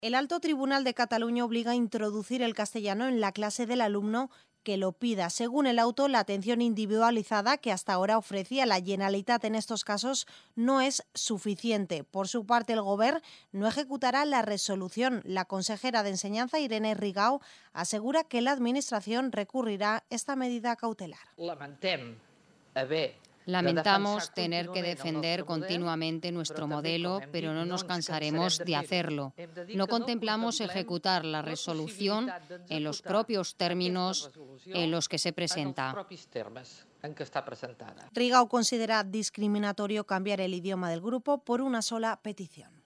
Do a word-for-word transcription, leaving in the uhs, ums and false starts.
El Alto Tribunal de Cataluña obliga a introducir el castellano en la clase del alumno que lo pida. Según el auto, la atención individualizada que hasta ahora ofrecía la Generalitat en estos casos no es suficiente. Por su parte, el Govern no ejecutará la resolución. La consejera de Enseñanza, Irene Rigau, asegura que la Administración recurrirá esta medida cautelar. Lamentem haver Lamentamos tener que defender continuamente nuestro modelo, pero no nos cansaremos de hacerlo. No contemplamos ejecutar la resolución en los propios términos en los que se presenta. Rigau considera discriminatorio cambiar el idioma del grupo por una sola petición.